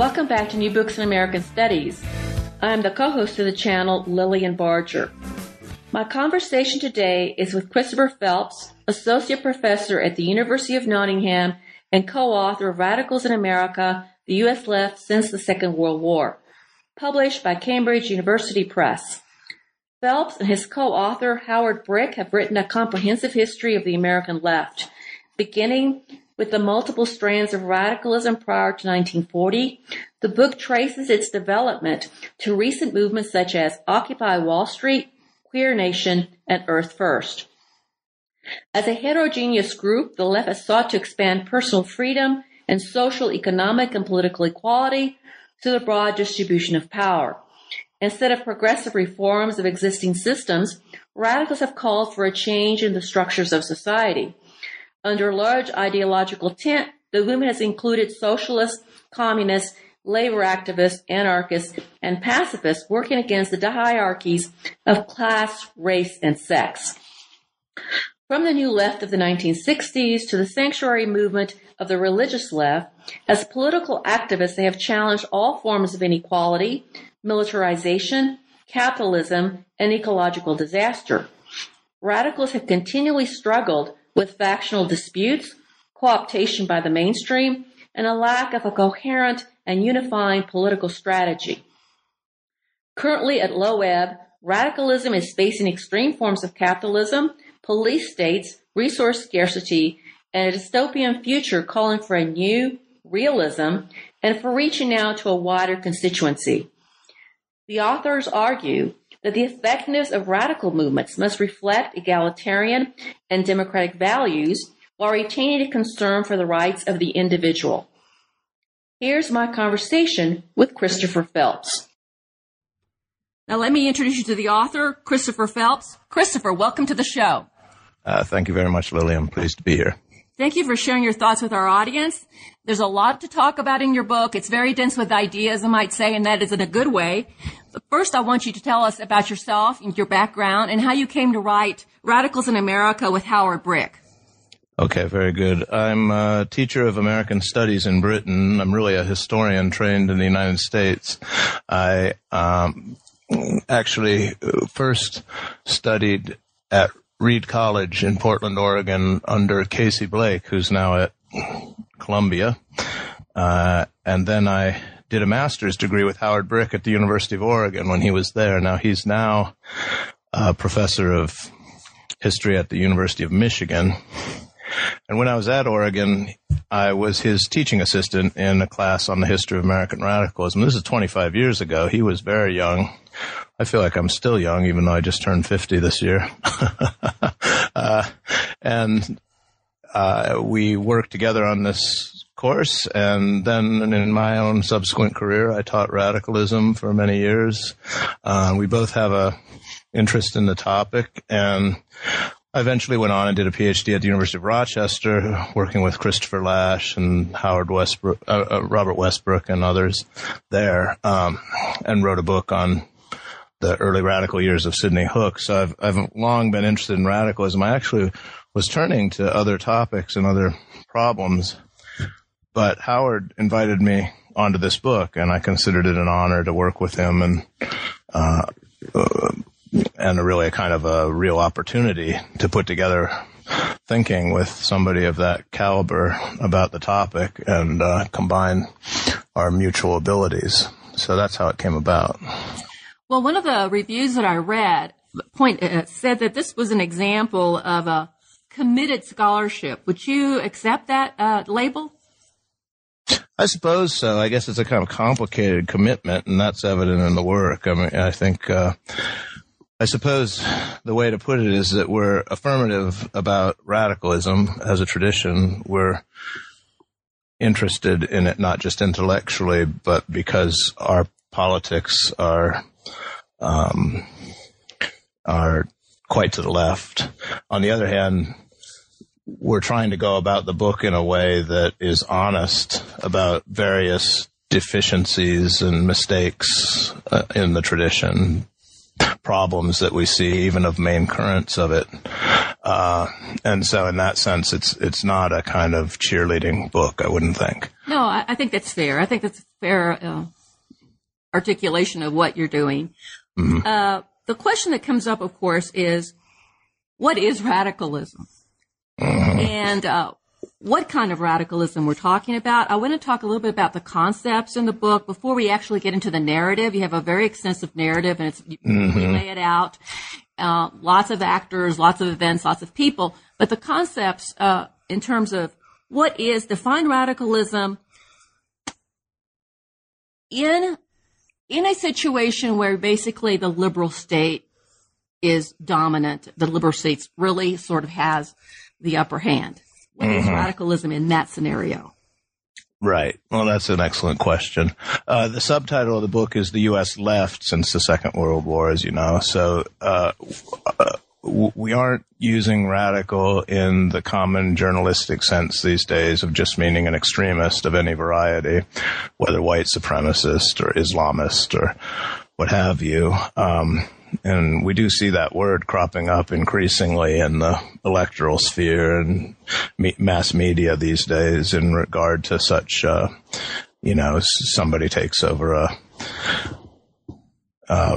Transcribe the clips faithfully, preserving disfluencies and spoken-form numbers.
Welcome back to New Books in American Studies. I'm the co-host of the channel, Lillian Barger. My conversation today is with Christopher Phelps, Associate Professor at the University of Nottingham and co-author of Radicals in America, the U S Left Since the Second World War, published by Cambridge University Press. Phelps and his co-author, Howard Brick, have written a comprehensive history of the American left, beginning with the multiple strands of radicalism prior to nineteen forty. The book traces its development to recent movements such as Occupy Wall Street, Queer Nation, and Earth First. As a heterogeneous group, the left has sought to expand personal freedom and social, economic, and political equality to the broad distribution of power. Instead of progressive reforms of existing systems, radicals have called for a change in the structures of society. Under a large ideological tent, the movement has included socialists, communists, labor activists, anarchists, and pacifists working against the hierarchies of class, race, and sex. From the new left of the nineteen sixties to the sanctuary movement of the religious left, as political activists, they have challenged all forms of inequality, militarization, capitalism, and ecological disaster. Radicals have continually struggled with factional disputes, co-optation by the mainstream, and a lack of a coherent and unifying political strategy. Currently at low ebb, radicalism is facing extreme forms of capitalism, police states, resource scarcity, and a dystopian future calling for a new realism and for reaching out to a wider constituency. The authors argue that the effectiveness of radical movements must reflect egalitarian and democratic values while retaining a concern for the rights of the individual. Here's my conversation with Christopher Phelps. Now let me introduce you to the author, Christopher Phelps. Christopher, welcome to the show. Uh, thank you very much, Lily. I'm pleased to be here. Thank you for sharing your thoughts with our audience. There's a lot to talk about in your book. It's very dense with ideas, I might say, and that is in a good way. But first, I want you to tell us about yourself and your background and how you came to write Radicals in America with Howard Brick. Okay, very good. I'm a teacher of American Studies in Britain. I'm really a historian trained in the United States. I um, actually first studied at Reed College in Portland, Oregon, under Casey Blake, who's now at Columbia. Uh, and then I did a master's degree with Howard Brick at the University of Oregon when he was there. Now he's now a professor of history at the University of Michigan. And when I was at Oregon, I was his teaching assistant in a class on the history of American radicalism. This is twenty-five years ago. He was very young. I feel like I'm still young, even though I just turned fifty this year. uh, and uh, we worked together on this course, and then in my own subsequent career, I taught radicalism for many years. Uh, we both have a interest in the topic, and I eventually went on and did a P H D at the University of Rochester, working with Christopher Lasch and Howard Westbrook, uh, uh, Robert Westbrook and others there, um, and wrote a book on the early radical years of Sidney Hook. So I've, I've long been interested in radicalism. I actually was turning to other topics and other problems, but Howard invited me onto this book, and I considered it an honor to work with him, and uh, uh and a really a kind of a real opportunity to put together thinking with somebody of that caliber about the topic and uh, combine our mutual abilities. So that's how it came about. Well, one of the reviews that I read point uh, said that this was an example of a committed scholarship. Would you accept that uh, label? I suppose so. I guess it's a kind of complicated commitment, and that's evident in the work. I mean, I think... Uh, I suppose the way to put it is that we're affirmative about radicalism as a tradition. We're interested in it not just intellectually, but because our politics are um, are quite to the left. On the other hand, we're trying to go about the book in a way that is honest about various deficiencies and mistakes uh, in the tradition, problems that we see, even of main currents of it. Uh, and so in that sense, it's, it's not a kind of cheerleading book, I wouldn't think. No, I, I think that's fair. I think that's a fair uh, articulation of what you're doing. Mm-hmm. Uh, the question that comes up, of course, is what is radicalism? Mm-hmm. And uh, what kind of radicalism we're talking about. I want to talk a little bit about the concepts in the book before we actually get into the narrative. You have a very extensive narrative, and it's mm-hmm. you lay it out. Uh, lots of actors, lots of events, lots of people. But the concepts uh, in terms of what is define radicalism in in a situation where basically the liberal state is dominant, the liberal state really sort of has the upper hand. What mm-hmm. is radicalism in that scenario? Right. Well, that's an excellent question. Uh, the subtitle of the book is The U S Left Since the Second World War, as you know. So uh, uh, we aren't using radical in the common journalistic sense these days of just meaning an extremist of any variety, whether white supremacist or Islamist or what have you. Um, and we do see that word cropping up increasingly in the electoral sphere and me- mass media these days in regard to such, uh, you know, somebody takes over a, uh,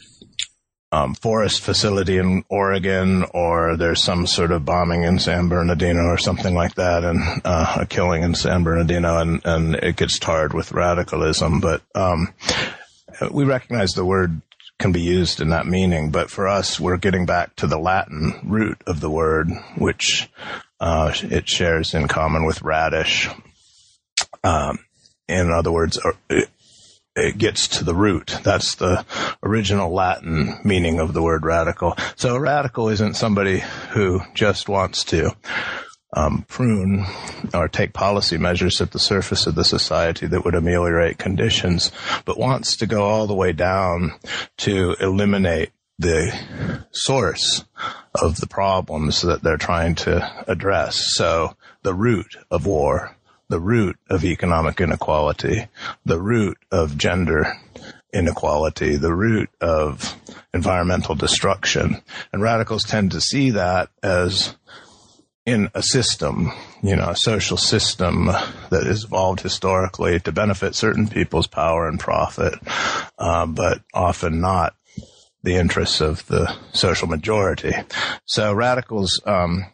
um, forest facility in Oregon, or there's some sort of bombing in San Bernardino or something like that, and uh, a killing in San Bernardino, and, and it gets tarred with radicalism. But um, we recognize the word can be used in that meaning, but for us, we're getting back to the Latin root of the word, which uh, it shares in common with radish. Um, in other words, it, it gets to the root. That's the original Latin meaning of the word radical. So a radical isn't somebody who just wants to um, prune or take policy measures at the surface of the society that would ameliorate conditions, but wants to go all the way down to eliminate the source of the problems that they're trying to address. So the root of war, the root of economic inequality, the root of gender inequality, the root of environmental destruction. And radicals tend to see that as in a system, you know, a social system that has evolved historically to benefit certain people's power and profit, um, but often not the interests of the social majority. So radicals um,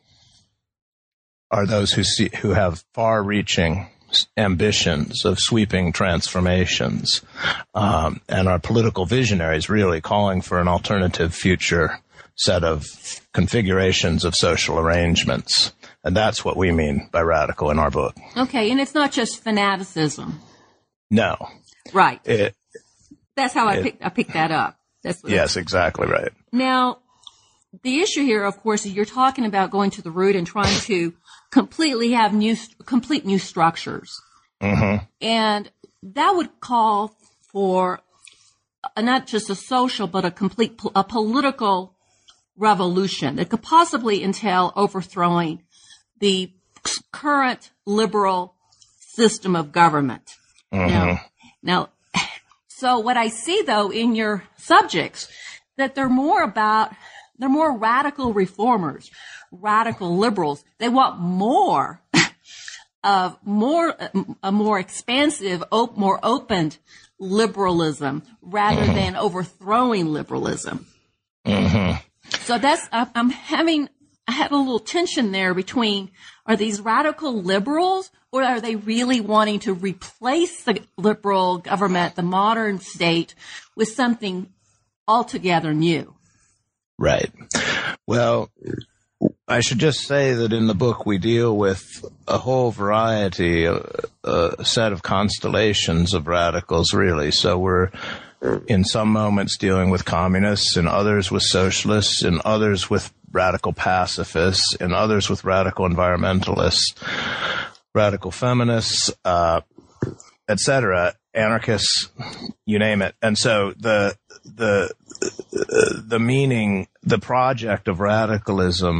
are those who see, who have far-reaching ambitions of sweeping transformations, um, and are political visionaries, really calling for an alternative future set of configurations of social arrangements. And that's what we mean by radical in our book. Okay, and it's not just fanaticism. No. Right. It, that's how it, I picked I picked that up. That's what yes, exactly right. Now, the issue here, of course, is you're talking about going to the root and trying to completely have new, complete new structures. Mm-hmm. And that would call for a, not just a social, but a complete, a political revolution. It could possibly entail overthrowing the current liberal system of government. Mm-hmm. Now, now, so what I see, though, in your subjects, that they're more about, they're more radical reformers, radical liberals. They want more of more, a more expansive, op, more open liberalism rather mm-hmm. than overthrowing liberalism. Mm-hmm. So that's, I'm having, I have a little tension there between, are these radical liberals, or are they really wanting to replace the liberal government, the modern state, with something altogether new? Right. Well, I should just say that in the book we deal with a whole variety, a, a set of constellations of radicals, really. So we're in some moments dealing with communists, in others with socialists, in others with radical pacifists, in others with radical environmentalists, radical feminists, uh, et cetera, anarchists, you name it. And so the the the meaning, the project of radicalism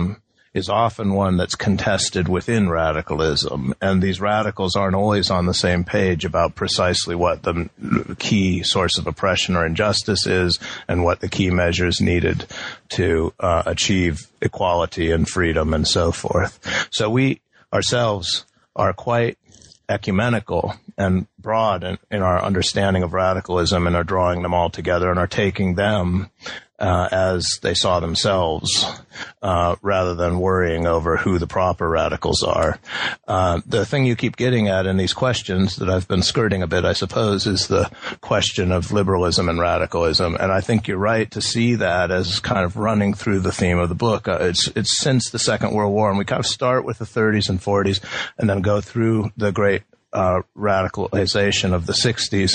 is often one that's contested within radicalism. And these radicals aren't always on the same page about precisely what the key source of oppression or injustice is and what the key measures needed to uh, achieve equality and freedom and so forth. So we ourselves are quite ecumenical and broad in, in our understanding of radicalism, and are drawing them all together and are taking them uh, as they saw themselves, uh, rather than worrying over who the proper radicals are. Uh, the thing you keep getting at in these questions that I've been skirting a bit, I suppose, is the question of liberalism and radicalism. And I think you're right to see that as kind of running through the theme of the book. Uh, it's, it's since the Second World War, and we kind of start with the thirties and forties and then go through the great Uh, radicalization of the sixties.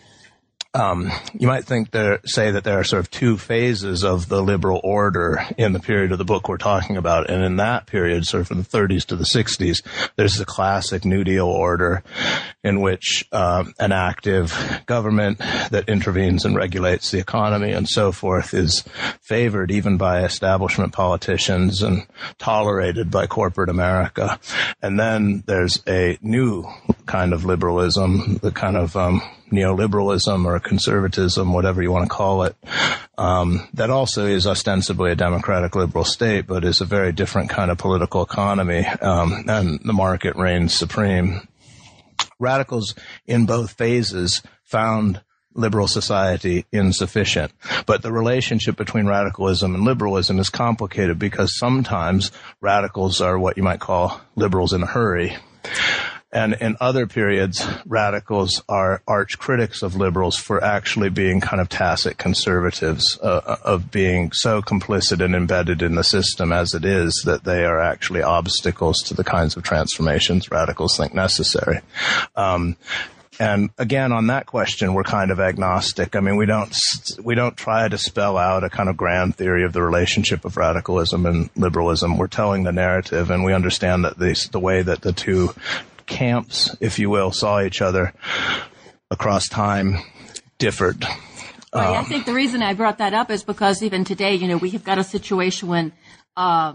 Um, you might think there, say that there are sort of two phases of the liberal order in the period of the book we're talking about. And in that period, sort of from the thirties to the sixties, there's the classic New Deal order in which uh, an active government that intervenes and regulates the economy and so forth is favored even by establishment politicians and tolerated by corporate America. And then there's a new kind of liberalism, the kind of um, neoliberalism or conservatism, whatever you want to call it, um, that also is ostensibly a democratic liberal state, but is a very different kind of political economy, um, and the market reigns supreme. Radicals in both phases found liberal society insufficient, but the relationship between radicalism and liberalism is complicated because sometimes radicals are what you might call liberals in a hurry. And in other periods, radicals are arch critics of liberals for actually being kind of tacit conservatives, uh, of being so complicit and embedded in the system as it is that they are actually obstacles to the kinds of transformations radicals think necessary. Um, And again, on that question, we're kind of agnostic. I mean, we don't, we don't try to spell out a kind of grand theory of the relationship of radicalism and liberalism. We're telling the narrative, and we understand that the, the way that the two camps, if you will, saw each other across time differed. Right. Um, I think the reason I brought that up is because even today, you know, we have got a situation when, uh,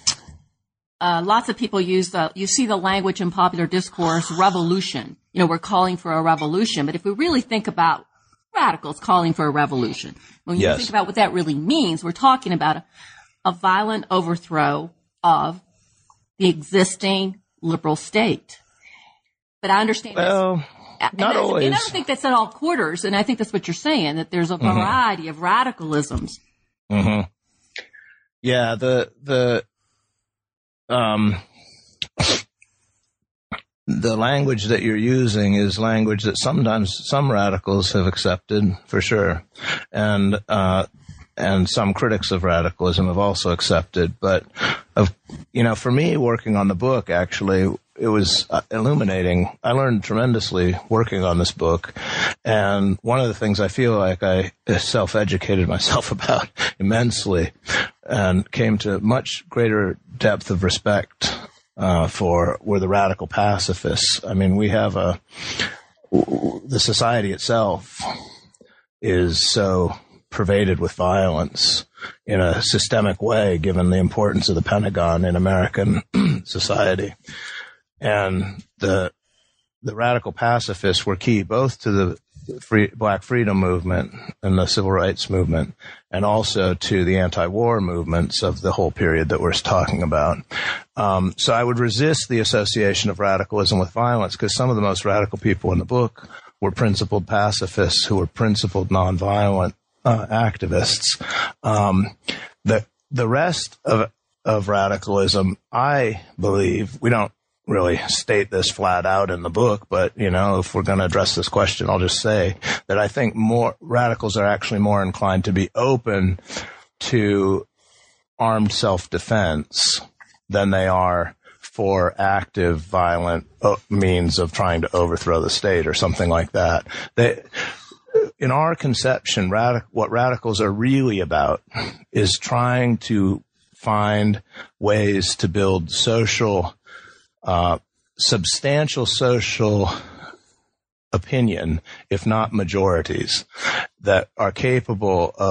Uh, lots of people use the, you see the language in popular discourse, revolution. You know, we're calling for a revolution. But if we really think about radicals calling for a revolution, when you yes. think about what that really means, we're talking about a, a violent overthrow of the existing liberal state. But I understand. Well, not and always. And I don't think that's in all quarters. And I think that's what you're saying, that there's a variety mm-hmm. of radicalisms. Mm-hmm. Yeah, the, the, Um, the language that you're using is language that sometimes some radicals have accepted, for sure, and uh, and some critics of radicalism have also accepted. But, of, you know, for me, working on the book, actually, it was illuminating. I learned tremendously working on this book, and one of the things I feel like I self-educated myself about immensely, and came to much greater depth of respect uh, for were the radical pacifists. I mean, we have a the society itself is so pervaded with violence in a systemic way, given the importance of the Pentagon in American society. And the the radical pacifists were key both to the free, Black freedom movement and the civil rights movement, and also to the anti-war movements of the whole period that we're talking about. Um, so I would resist the association of radicalism with violence, because some of the most radical people in the book were principled pacifists who were principled nonviolent uh, activists. Um, the the rest of of radicalism, I believe, we don't really state this flat out in the book, but, you know, if we're going to address this question, I'll just say that I think more radicals are actually more inclined to be open to armed self-defense than they are for active, violent means of trying to overthrow the state or something like that. They, in our conception, radic- what radicals are really about is trying to find ways to build social Uh, substantial social opinion, if not majorities, that are capable of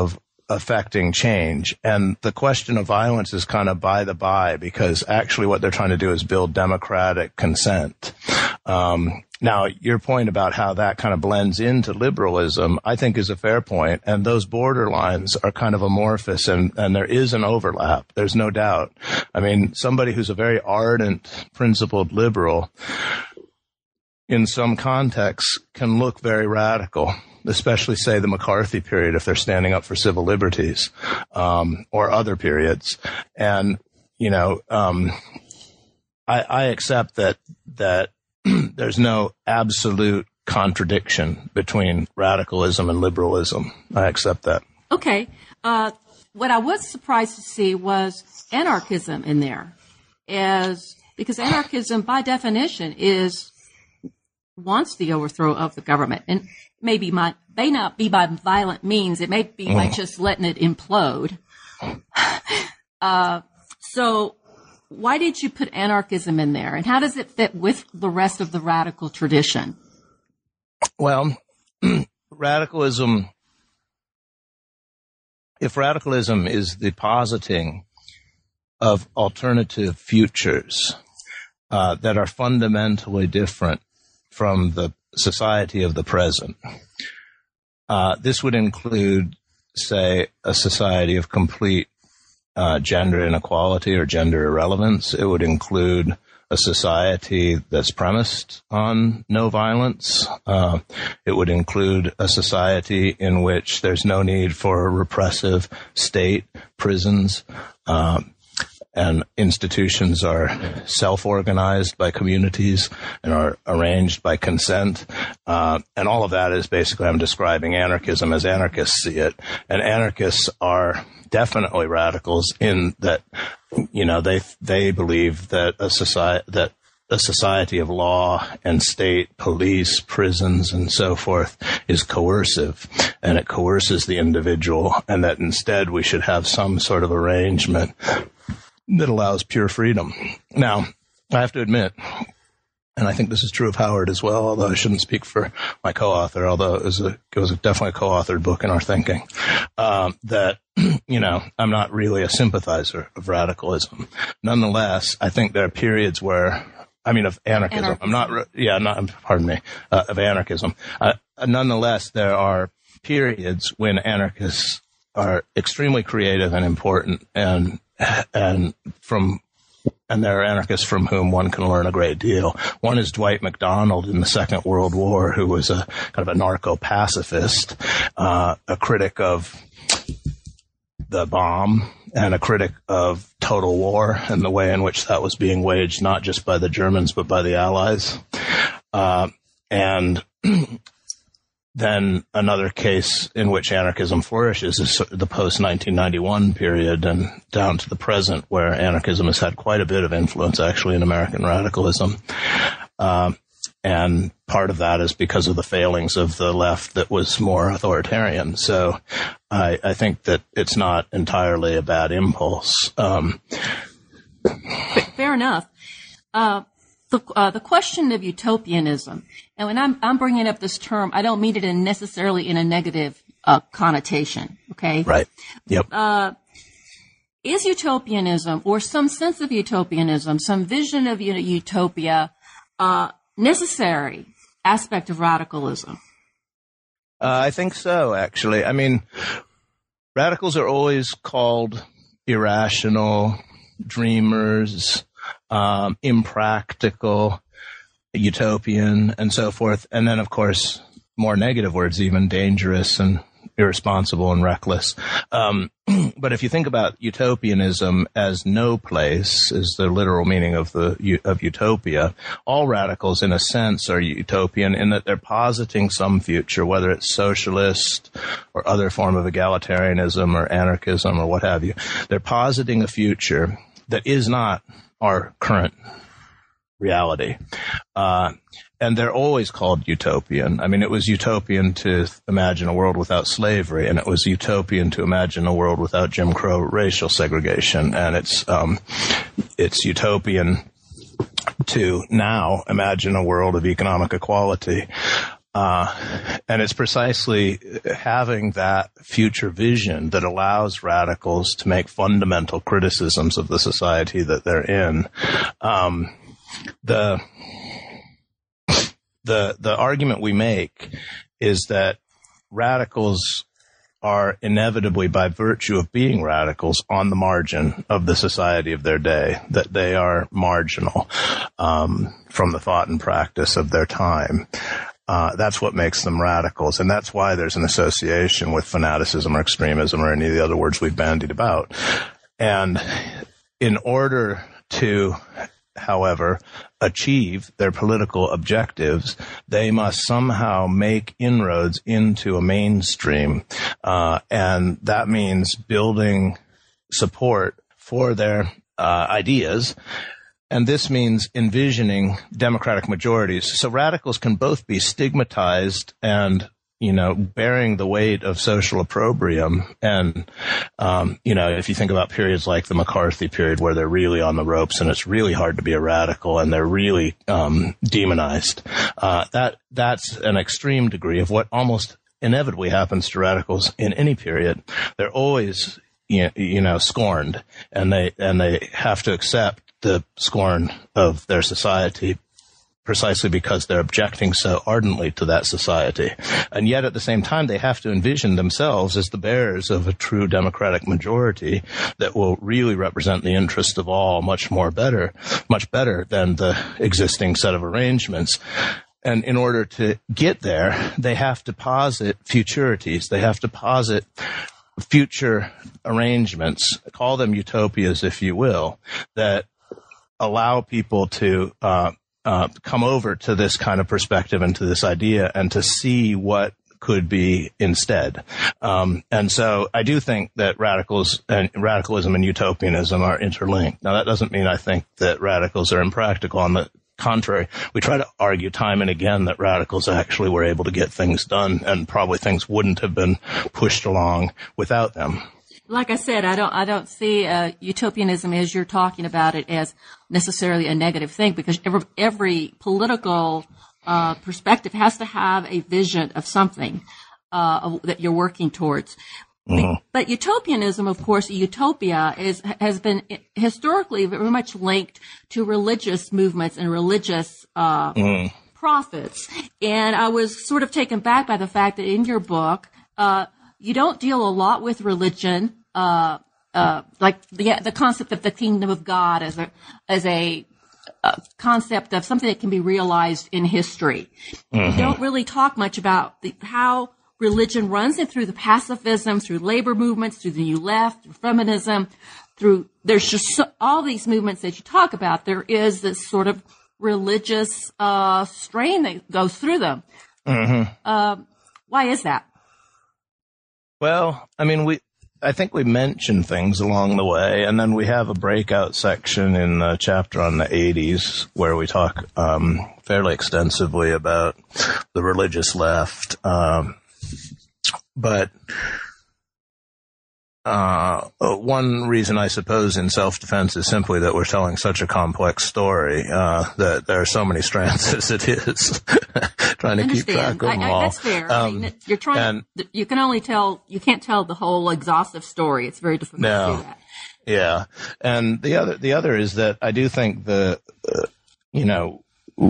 affecting change. And the question of violence is kind of by the by, because actually what they're trying to do is build democratic consent. Um, now, your point about how that kind of blends into liberalism, I think is a fair point. And those borderlines are kind of amorphous, and, and there is an overlap. There's no doubt. I mean, somebody who's a very ardent, principled liberal in some contexts can look very radical, especially, say, the McCarthy period, if they're standing up for civil liberties, um, or other periods. And, you know, um, I, I accept that, that there's no absolute contradiction between radicalism and liberalism. I accept that. Okay. Uh, what I was surprised to see was anarchism in there, as, because anarchism, by definition, is wants the overthrow of the government, and maybe might may not be by violent means. It may be mm. by just letting it implode. Uh, so why did you put anarchism in there, and how does it fit with the rest of the radical tradition? Well, radicalism, if radicalism is the positing of alternative futures uh, that are fundamentally different from the society of the present. Uh, this would include, say, a society of complete uh, gender inequality or gender irrelevance. It would include a society that's premised on no violence. Uh, it would include a society in which there's no need for a repressive state, prisons, uh, and institutions are self-organized by communities and are arranged by consent. Uh, and all of that is basically, I'm describing anarchism as anarchists see it. And anarchists are definitely radicals in that, you know, they, they believe that a society, that a society of law and state, police, prisons, and so forth is coercive, and it coerces the individual, and that instead we should have some sort of arrangement that allows pure freedom. Now, I have to admit, and I think this is true of Howard as well, although I shouldn't speak for my co-author, although it was, a, it was a definitely a co-authored book in our thinking, um, that, you know, I'm not really a sympathizer of radicalism. Nonetheless, I think there are periods where, I mean, of anarchism. anarchism. I'm not, yeah, not, pardon me, uh, of anarchism. Uh, nonetheless, there are periods when anarchists are extremely creative and important, and and from and there are anarchists from whom one can learn a great deal. One is Dwight MacDonald in the Second World War, who was a kind of a narco-pacifist, uh, a critic of the bomb and a critic of total war and the way in which that was being waged, not just by the Germans, but by the Allies. Uh, and then another case in which anarchism flourishes is the post nineteen ninety-one period and down to the present, where anarchism has had quite a bit of influence, actually, in American radicalism. Uh, and part of that is because of the failings of the left that was more authoritarian. So I, I think that it's not entirely a bad impulse. Um, Fair enough. Uh, The, uh, the question of utopianism, and when I'm, I'm bringing up this term, I don't mean it in necessarily in a negative uh, connotation, okay? Right. Yep. Uh, is utopianism, or some sense of utopianism, some vision of utopia, uh, necessary aspect of radicalism? Uh, I think so, actually. I mean, radicals are always called irrational, dreamers, Um, impractical, utopian, and so forth. And then, of course, more negative words, even dangerous and irresponsible and reckless. Um, but if you think about utopianism as no place, is the literal meaning of the of utopia, all radicals, in a sense, are utopian in that they're positing some future, whether it's socialist or other form of egalitarianism or anarchism or what have you. They're positing a future that is not our current reality. Uh, and they're always called utopian. I mean, it was utopian to imagine a world without slavery, and it was utopian to imagine a world without Jim Crow racial segregation. And it's, um, it's utopian to now imagine a world of economic equality. Uh, and it's precisely having that future vision that allows radicals to make fundamental criticisms of the society that they're in. Um, the, the, the argument we make is that radicals are inevitably, by virtue of being radicals, on the margin of the society of their day, that they are marginal, um, from the thought and practice of their time. Uh, that's what makes them radicals, and that's why there's an association with fanaticism or extremism or any of the other words we've bandied about. And in order to, however, achieve their political objectives, they must somehow make inroads into a mainstream, uh, and that means building support for their uh, ideas. And this means envisioning democratic majorities. So radicals can both be stigmatized and, you know, bearing the weight of social opprobrium. And, um, you know, if you think about periods like the McCarthy period where they're really on the ropes and it's really hard to be a radical and they're really, um, demonized, uh, that, that's an extreme degree of what almost inevitably happens to radicals in any period. They're always, you know, scorned, and they, and they have to accept the scorn of their society precisely because they're objecting so ardently to that society. And yet at the same time, they have to envision themselves as the bearers of a true democratic majority that will really represent the interest of all much more better, much better than the existing set of arrangements. And in order to get there, they have to posit futurities. They have to posit future arrangements, call them utopias if you will, that allow people to uh, uh, come over to this kind of perspective and to this idea and to see what could be instead. Um, and so I do think that radicals and radicalism and utopianism are interlinked. Now, that doesn't mean I think that radicals are impractical. On the contrary, we try to argue time and again that radicals actually were able to get things done, and probably things wouldn't have been pushed along without them. Like I said, I don't, I don't see uh, utopianism as you're talking about it as necessarily a negative thing, because every, every political uh, perspective has to have a vision of something uh, that you're working towards. Mm-hmm. But utopianism, of course, utopia is has been historically very much linked to religious movements and religious uh, mm. prophets. And I was sort of taken back by the fact that in your book, uh, you don't deal a lot with religion, uh, uh, like the, the concept of the kingdom of God as a, as a, a concept of something that can be realized in history. Mm-hmm. You don't really talk much about the, how religion runs it through the pacifism, through labor movements, through the New Left, through feminism, through, there's just so, all these movements that you talk about. There is this sort of religious, uh, strain that goes through them. Mm-hmm. Uh, why is that? Well, I mean, we, I think we mention things along the way, and then we have a breakout section in the chapter on the eighties where we talk, um, fairly extensively about the religious left. Um, but, uh, one reason I suppose in self-defense is simply that we're telling such a complex story, uh, that there are so many strands as it is. Trying to keep track of them I, I, all. That's fair. Um, I mean, you're trying and, to, you can only tell, you can't tell the whole exhaustive story. It's very difficult no, to do that. Yeah. And the other, the other is that I do think the, uh, you know,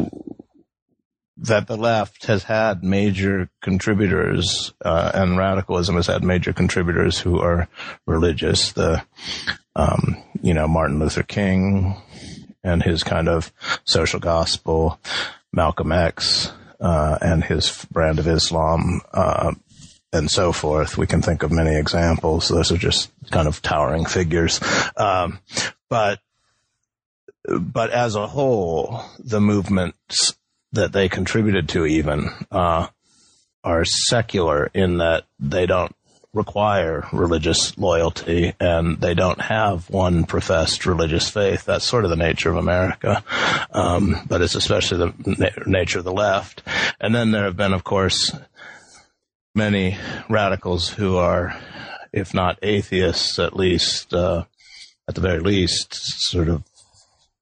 that the left has had major contributors, uh, and radicalism has had major contributors who are religious. The, um, you know, Martin Luther King and his kind of social gospel, Malcolm X, uh, and his brand of Islam, uh, and so forth. We can think of many examples. Those are just kind of towering figures. Um, but, but as a whole, the movements that they contributed to even, uh, are secular in that they don't require religious loyalty and they don't have one professed religious faith. That's sort of the nature of America. Um, but it's especially the na- nature of the left. And then there have been, of course, many radicals who are, if not atheists, at least, uh, at the very least, sort of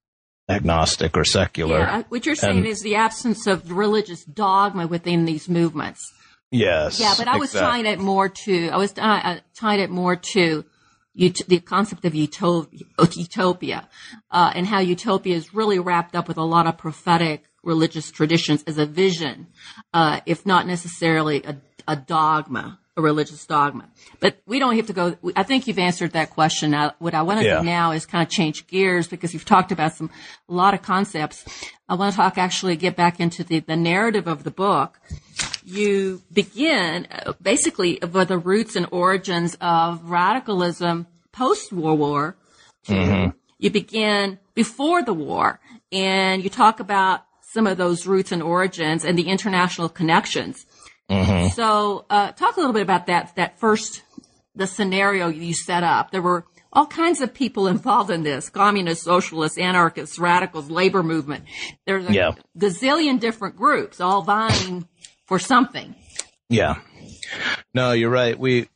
agnostic or secular. Yeah, what you're saying and, is the absence of religious dogma within these movements. Yes. Yeah, but I was exactly. tying it more to, I was uh, tying it more to ut- the concept of utopia, utopia uh, and how utopia is really wrapped up with a lot of prophetic religious traditions as a vision, uh, if not necessarily a, a dogma, a religious dogma. But we don't have to go, I think you've answered that question. Now, what I want to yeah. do now is kind of change gears because you've talked about some, a lot of concepts. I want to talk, actually get back into the, the narrative of the book. You begin uh, basically with the roots and origins of radicalism post-World War Two. Mm-hmm. You begin before the war, and you talk about some of those roots and origins and the international connections. Mm-hmm. So, uh, talk a little bit about that, that first, the scenario you set up. There were all kinds of people involved in this: communists, socialists, anarchists, radicals, labor movement. There's a yeah. gazillion different groups all vying for something. Yeah. No, you're right. We,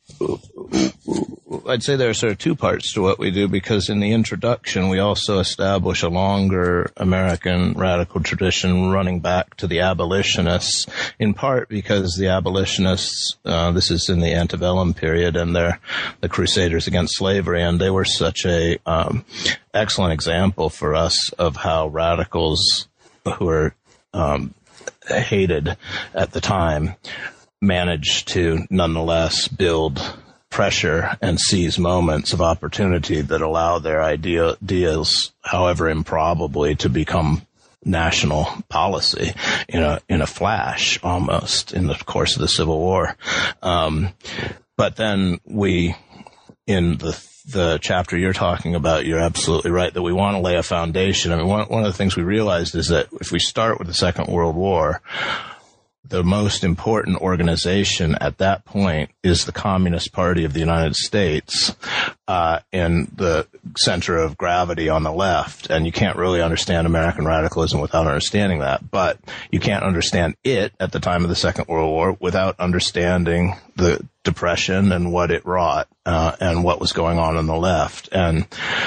I'd say there are sort of two parts to what we do, because in the introduction, we also establish a longer American radical tradition running back to the abolitionists, in part because the abolitionists, uh, this is in the antebellum period, and they're the crusaders against slavery, and they were such a um, excellent example for us of how radicals who are um, hated at the time managed to nonetheless build pressure and seize moments of opportunity that allow their idea, ideas, however improbably, to become national policy in a in a flash, almost, in the course of the Civil War. Um, but then we, in the the chapter you're talking about, you're absolutely right that we want to lay a foundation. I mean, one one of the things we realized is that if we start with the Second World War, the most important organization at that point is the Communist Party of the United States, uh, in the center of gravity on the left. And you can't really understand American radicalism without understanding that. But you can't understand it at the time of the Second World War without understanding the Depression and what it wrought, uh, and what was going on on the left. And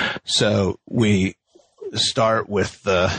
so we start with the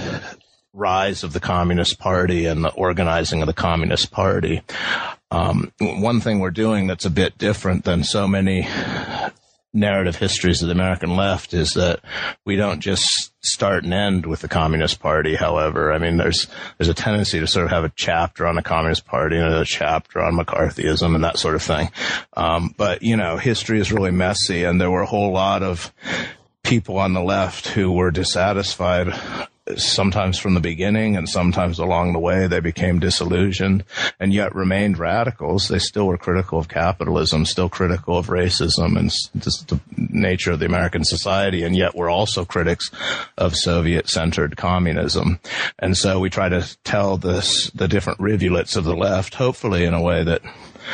rise of the Communist Party and the organizing of the Communist Party. Um, one thing we're doing that's a bit different than so many narrative histories of the American left is that we don't just start and end with the Communist Party, however. I mean, there's there's a tendency to sort of have a chapter on the Communist Party and a chapter on McCarthyism and that sort of thing. Um, but, you know, history is really messy, and there were a whole lot of people on the left who were dissatisfied, sometimes from the beginning and sometimes along the way. They became disillusioned and yet remained radicals. They still were critical of capitalism, still critical of racism and just the nature of the American society, and yet were also critics of Soviet-centered communism. And so we try to tell this, the different rivulets of the left, hopefully in a way that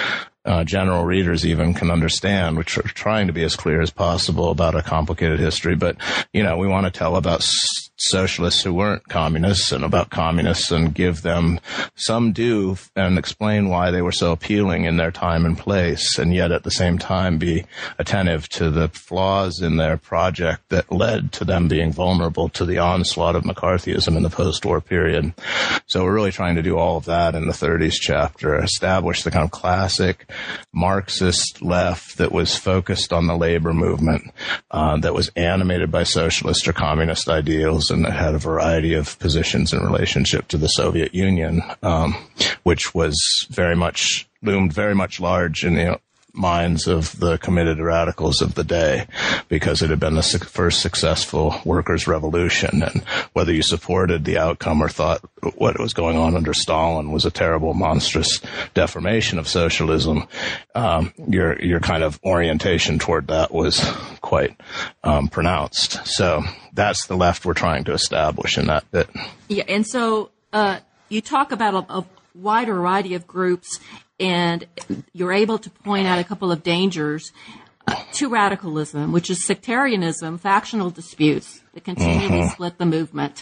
Uh, general readers even can understand. We're tr- trying to be as clear as possible about a complicated history, but, you know, we want to tell about s- socialists who weren't communists and about communists and give them some due and explain why they were so appealing in their time and place, and yet at the same time be attentive to the flaws in their project that led to them being vulnerable to the onslaught of McCarthyism in the post-war period. So we're really trying to do all of that in the thirties chapter, establish the kind of classic Marxist left that was focused on the labor movement, uh, that was animated by socialist or communist ideals, and that had a variety of positions in relationship to the Soviet Union, um, which was very much, loomed very much large in the minds of the committed radicals of the day, because it had been the su- first successful workers' revolution. And whether you supported the outcome or thought what was going on under Stalin was a terrible, monstrous deformation of socialism, um, your your kind of orientation toward that was quite um, pronounced. So that's the left we're trying to establish in that bit. Yeah, and so uh, you talk about a, a wide variety of groups, and you're able to point out a couple of dangers uh, to radicalism, which is sectarianism, factional disputes that continually mm-hmm. split the movement,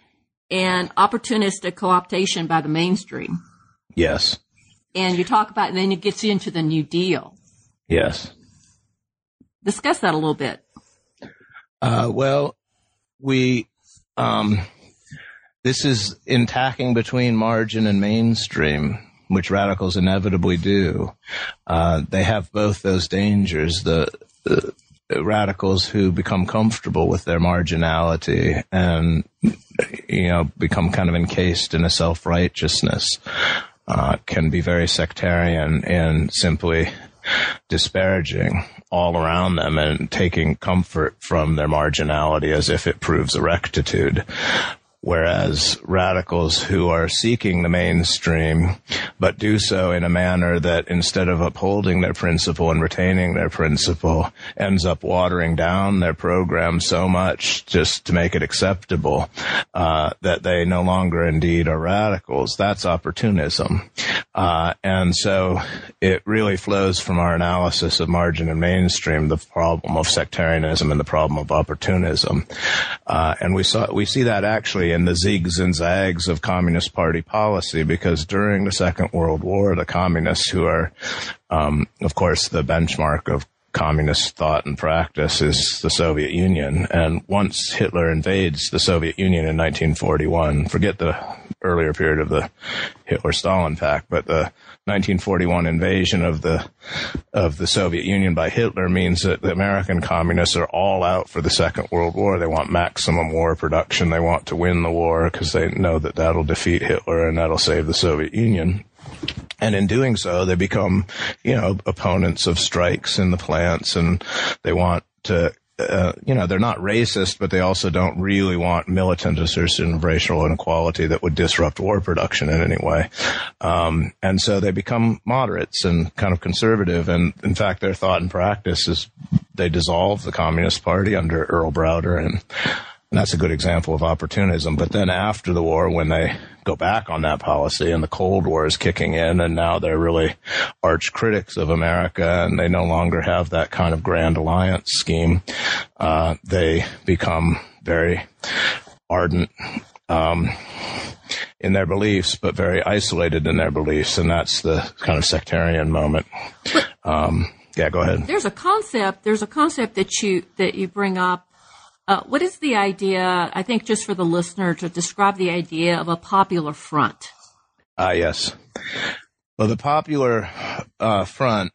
and opportunistic co-optation by the mainstream. Yes. And you talk about, and then it gets you into the New Deal. Yes. Discuss that a little bit. Uh, well, we um, this is in tacking between margin and mainstream, which radicals inevitably do. Uh, they have both those dangers. The, the radicals who become comfortable with their marginality and, you know, become kind of encased in a self-righteousness, uh, can be very sectarian in simply disparaging all around them and taking comfort from their marginality as if it proves a rectitude. Whereas radicals who are seeking the mainstream, but do so in a manner that instead of upholding their principle and retaining their principle, ends up watering down their program so much just to make it acceptable, uh, that they no longer indeed are radicals. That's opportunism. Uh, and so it really flows from our analysis of margin and mainstream, the problem of sectarianism and the problem of opportunism. Uh, and we saw, we see that actually in the zigs and zags of Communist Party policy, because during the Second World War, the communists, who are, um, of course, the benchmark of communist thought and practice, is the Soviet Union. And once Hitler invades the Soviet Union in nineteen forty-one, forget the earlier period of the Hitler-Stalin Pact, but the nineteen forty-one invasion of the of the Soviet Union by Hitler means that the American communists are all out for the Second World War. They want maximum war production. They want to win the war because they know that that'll defeat Hitler and that'll save the Soviet Union. And in doing so, they become, you know, opponents of strikes in the plants, and they want to, uh, you know, they're not racist, but they also don't really want militant assertion of racial inequality that would disrupt war production in any way. Um, and so they become moderates and kind of conservative. And in fact, their thought and practice is they dissolve the Communist Party under Earl Browder, and And that's a good example of opportunism. But then after the war, when they go back on that policy and the Cold War is kicking in, and now they're really arch critics of America, and they no longer have that kind of grand alliance scheme, uh, they become very ardent um, in their beliefs, but very isolated in their beliefs. And that's the kind of sectarian moment. Um, yeah, go ahead. There's a concept, there's a concept that you, that you bring up. Uh, what is the idea, I think just for the listener, to describe the idea of a popular front? Ah, uh, yes. Well, the popular uh, front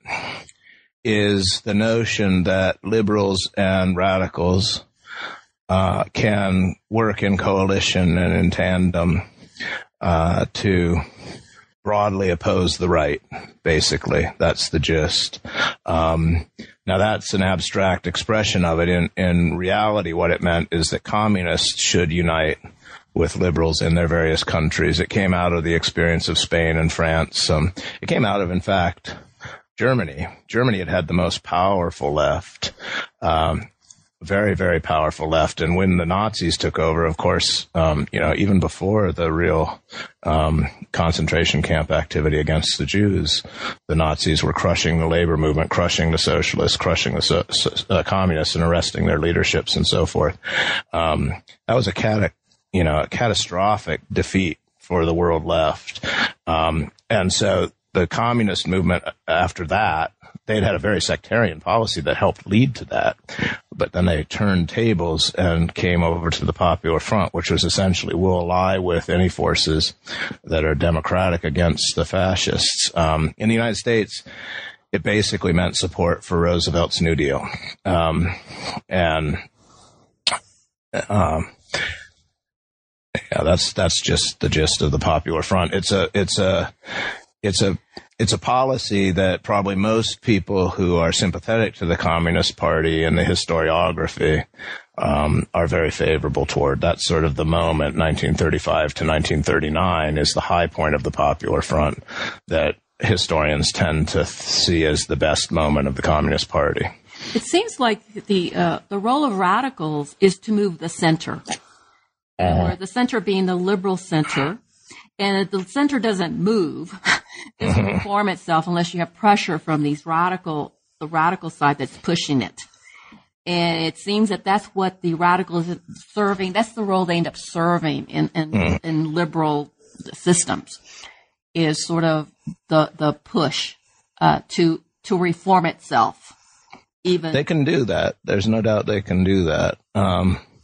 is the notion that liberals and radicals uh, can work in coalition and in tandem uh, to broadly oppose the right, basically. That's the gist. Um, now, that's an abstract expression of it. In, in reality, what it meant is that communists should unite with liberals in their various countries. It came out of the experience of Spain and France. Um, it came out of, in fact, Germany. Germany had had the most powerful left. Um, very, very powerful left. And when the Nazis took over, of course, um, you know, even before the real um, concentration camp activity against the Jews, the Nazis were crushing the labor movement, crushing the socialists, crushing the so, so, uh, communists, and arresting their leaderships and so forth. Um, that was a cat, you know, a catastrophic defeat for the world left. Um, and so the communist movement after that, they'd had a very sectarian policy that helped lead to that. But then they turned tables and came over to the Popular Front, which was essentially, we'll ally with any forces that are democratic against the fascists. Um, in the United States, it basically meant support for Roosevelt's New Deal. Um, and, um, yeah, that's, that's just the gist of the Popular Front. It's a, it's a, it's a, It's a policy that probably most people who are sympathetic to the Communist Party and the historiography um, are very favorable toward. That's sort of the moment, nineteen thirty-five to nineteen thirty-nine, is the high point of the Popular Front that historians tend to see as the best moment of the Communist Party. It seems like the uh, the role of radicals is to move the center, uh-huh. or the center being the liberal center. And if the center doesn't move, it doesn't mm-hmm. reform itself unless you have pressure from these radical, the radical side that's pushing it. And it seems that that's what the radicals are serving. That's the role they end up serving in, in, mm. in liberal systems, is sort of the, the push, uh, to, to reform itself. Even they can do that. There's no doubt they can do that. Um, I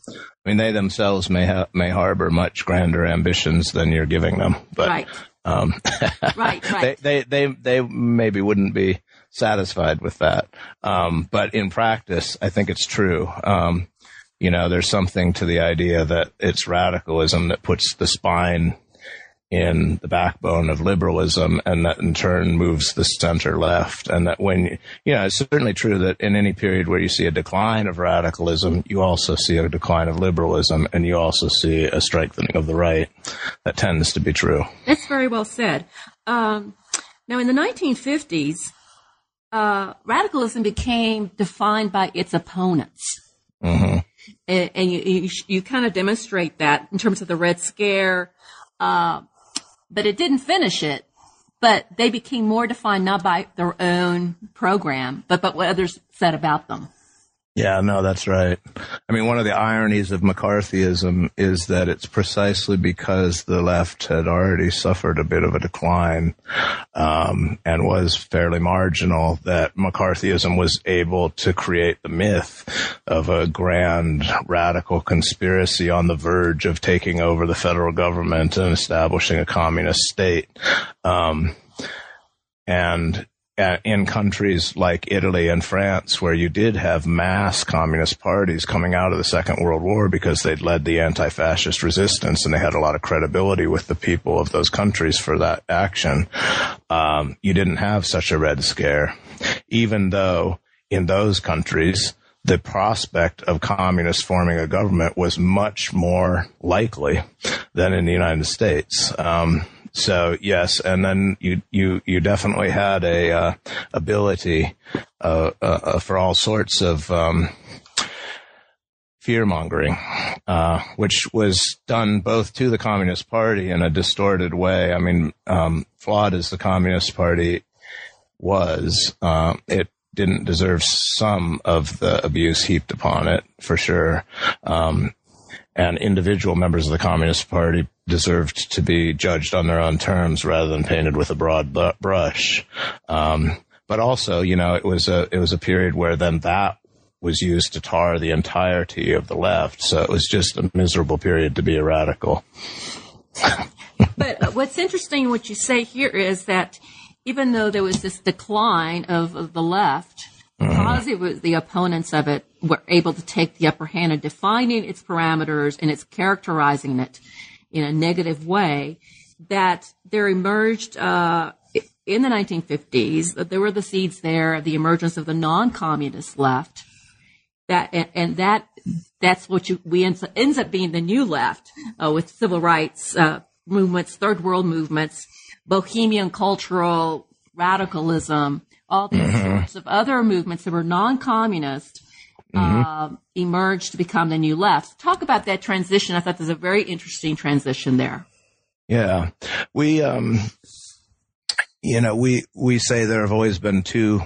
I mean, they themselves may ha- may harbor much grander ambitions than you're giving them, but right, um, right, right. They, they they they maybe wouldn't be satisfied with that. Um, but in practice, I think it's true. Um, you know, there's something to the idea that it's radicalism that puts the spine in the backbone of liberalism, and that in turn moves the center left. And that when, you, you know, it's certainly true that in any period where you see a decline of radicalism, you also see a decline of liberalism, and you also see a strengthening of the right. That tends to be true. That's very well said. Um, now, in the nineteen fifties, uh, radicalism became defined by its opponents. Mm-hmm. And, and you, you, you kind of demonstrate that in terms of the Red Scare, uh, but it didn't finish it. But they became more defined not by their own program, but, but what others said about them. Yeah, no, that's right. I mean, one of the ironies of McCarthyism is that it's precisely because the left had already suffered a bit of a decline, um, and was fairly marginal, that McCarthyism was able to create the myth of a grand radical conspiracy on the verge of taking over the federal government and establishing a communist state. Um, and in countries like Italy and France, where you did have mass communist parties coming out of the Second World War because they'd led the anti-fascist resistance and they had a lot of credibility with the people of those countries for that action, um, you didn't have such a Red Scare, even though in those countries the prospect of communists forming a government was much more likely than in the United States. Um, So yes, and then you you you definitely had a uh, ability uh, uh, for all sorts of um, fear mongering, uh, which was done both to the Communist Party in a distorted way. I mean, um, flawed as the Communist Party was, uh, it didn't deserve some of the abuse heaped upon it, for sure. Um, and individual members of the Communist Party deserved to be judged on their own terms rather than painted with a broad bu- brush. Um, but also, you know, it was a, it was a period where then that was used to tar the entirety of the left. So it was just a miserable period to be a radical. But what's interesting, what you say here is that even though there was this decline of, of the left, because it was the opponents of it were able to take the upper hand in defining its parameters and its characterizing it in a negative way, that there emerged uh, in the nineteen fifties, that there were the seeds there of the emergence of the non-communist left. That and, and that that's what you, we ends, ends up being the new left, uh, with civil rights uh, movements, third world movements, bohemian cultural radicalism, all these mm-hmm. sorts of other movements that were non-communist mm-hmm. uh, emerged to become the new left. Talk about that transition. I thought there's a very interesting transition there. Yeah, we, um, you know, we we say there have always been two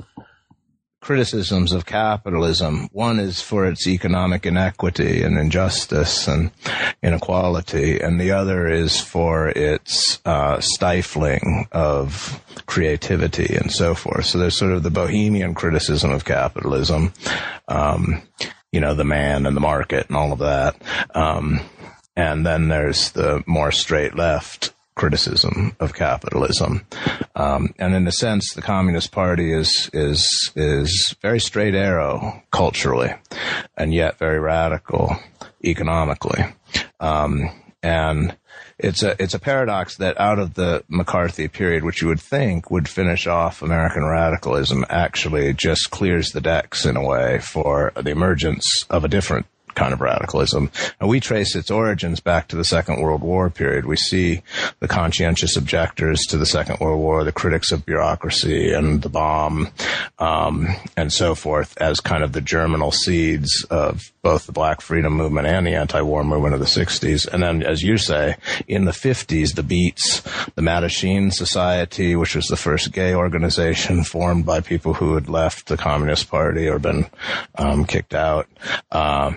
criticisms of capitalism. One is for its economic inequity and injustice and inequality, and the other is for its uh, stifling of creativity and so forth. So there's sort of the bohemian criticism of capitalism, um, you know, the man and the market and all of that. Um, and then there's the more straight left criticism of capitalism. Um, and in a sense, the Communist Party is, is, is very straight arrow culturally and yet very radical economically. Um, and it's a, it's a paradox that out of the McCarthy period, which you would think would finish off American radicalism, actually just clears the decks in a way for the emergence of a different kind of radicalism. And we trace its origins back to the Second World War period. We see the conscientious objectors to the Second World War, the critics of bureaucracy and the bomb, um, and so forth as kind of the germinal seeds of both the Black Freedom Movement and the anti-war movement of the sixties. And then, as you say, in the fifties, the Beats, the Mattachine Society, which was the first gay organization formed by people who had left the Communist Party or been um, kicked out, uh,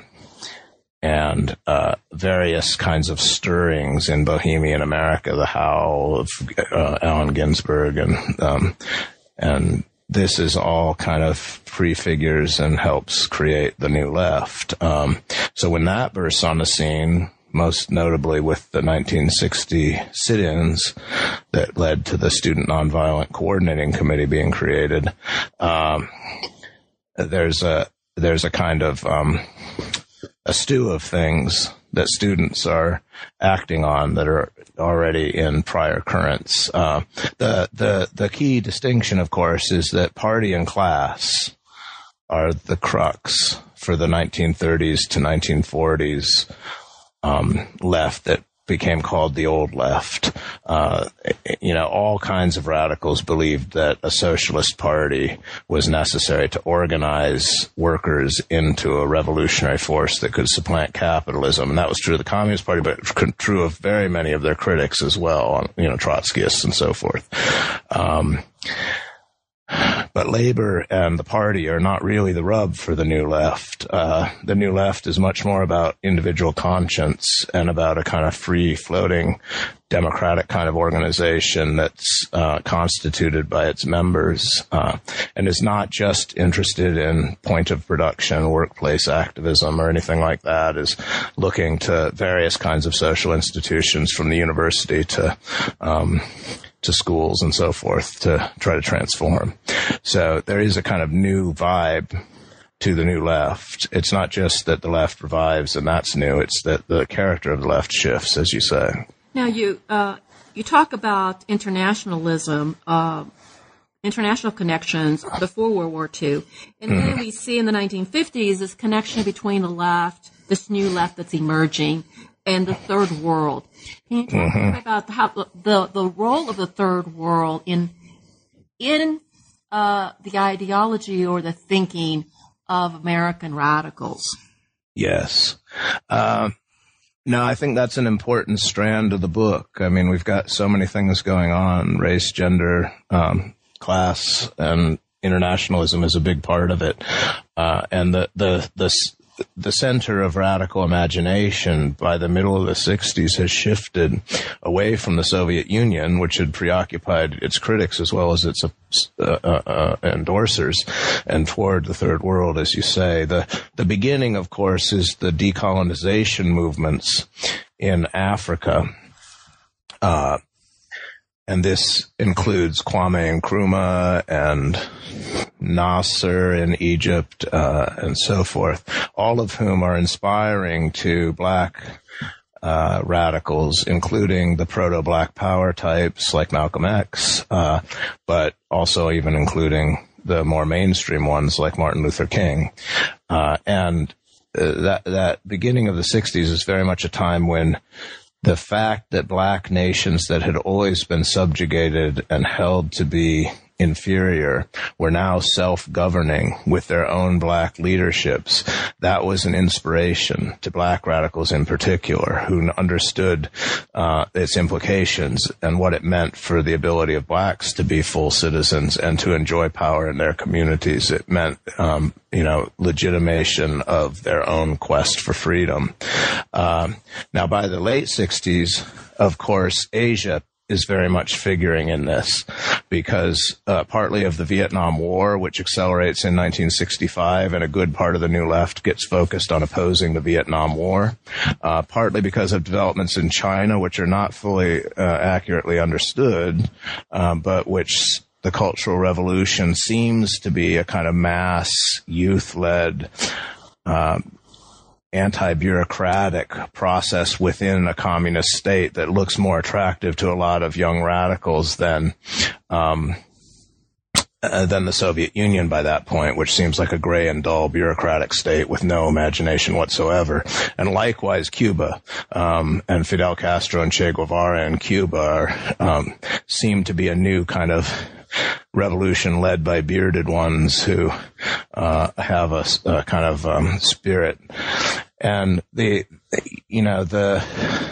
and uh various kinds of stirrings in Bohemian America, the howl of uh, Allen Ginsberg and um and this is all kind of prefigures and helps create the New Left. Um, so when that bursts on the scene, most notably with the nineteen sixty sit-ins that led to the Student Nonviolent Coordinating Committee being created, um, there's a there's a kind of um, a stew of things that students are acting on that are already in prior currents. Uh, the the the key distinction, of course, is that party and class are the crux for the nineteen thirties to nineteen forties um, left that became called the old left. Uh, you know, all kinds of radicals believed that a socialist party was necessary to organize workers into a revolutionary force that could supplant capitalism. And that was true of the Communist Party, but true of very many of their critics as well, you know, Trotskyists and so forth. Um, But labor and the party are not really the rub for the New Left. Uh, the New Left is much more about individual conscience and about a kind of free-floating democratic kind of organization that's uh, constituted by its members uh, and is not just interested in point of production, workplace activism, or anything like that, is looking to various kinds of social institutions from the university to um to schools and so forth to try to transform. So there is a kind of new vibe to the New Left. It's not just that the left revives and that's new, it's that the character of the left shifts, as you say. Now, you uh, you talk about internationalism, uh, international connections before World War Two. And mm-hmm. then we see in the nineteen fifties this connection between the left, this new left that's emerging, and the third world. Can you talk mm-hmm. about how the the role of the third world in in uh, the ideology or the thinking of American radicals? Yes. Um, no, I think that's an important strand of the book. I mean, we've got so many things going on: race, gender, um, class, and internationalism is a big part of it. Uh, and the the the the center of radical imagination by the middle of the sixties has shifted away from the Soviet Union, which had preoccupied its critics as well as its uh, uh, uh, endorsers, and toward the third world, as you say. The, the beginning, of course, is the decolonization movements in Africa. Uh, And this includes Kwame Nkrumah and Nasser in Egypt, uh, and so forth, all of whom are inspiring to black uh, radicals, including the proto-black power types like Malcolm X, uh, but also even including the more mainstream ones like Martin Luther King. Uh, and uh, that, that beginning of the sixties is very much a time when the fact that black nations that had always been subjugated and held to be inferior were now self-governing with their own black leaderships, that was an inspiration to black radicals in particular, who understood uh, its implications and what it meant for the ability of blacks to be full citizens and to enjoy power in their communities. It meant, um, you know, legitimation of their own quest for freedom. Um, now, by the late sixties, of course, Asia is very much figuring in this because uh, partly of the Vietnam War, which accelerates in nineteen sixty-five, and a good part of the New Left gets focused on opposing the Vietnam War, uh, partly because of developments in China, which are not fully uh, accurately understood, um, but which the Cultural Revolution seems to be a kind of mass, youth-led uh, anti-bureaucratic process within a communist state that looks more attractive to a lot of young radicals than um, uh, than the Soviet Union by that point, which seems like a gray and dull bureaucratic state with no imagination whatsoever. And likewise, Cuba um, and Fidel Castro and Che Guevara in Cuba are, um, seem to be a new kind of revolution led by bearded ones who uh, have a, a kind of um, spirit. And the, you know, the,